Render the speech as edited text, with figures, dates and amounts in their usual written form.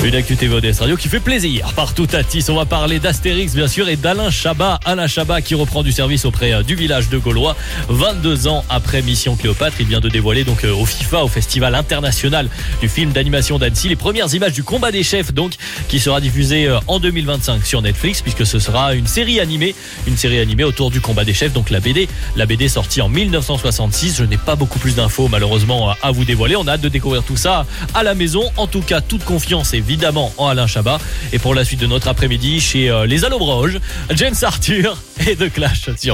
Une actu TV ODS Radio qui fait plaisir partout à Tis. On va parler d'Astérix bien sûr et d'Alain Chabat. Alain Chabat qui reprend du service auprès du village de Gaulois. 22 ans après Mission Cléopâtre, il vient de dévoiler donc au FIFA, au Festival international du film d'animation d'Annecy, les premières images du combat des chefs donc qui sera diffusé en 2025 sur Netflix puisque ce sera une série animée autour du combat des chefs, donc la BD sortie en 1966. Je n'ai pas beaucoup plus d'infos malheureusement à vous dévoiler. On a hâte de découvrir tout ça à la maison. En tout cas, toute confiance évidemment en Alain Chabat. Et pour la suite de notre après-midi chez les Allobroges, James Arthur et The Clash sur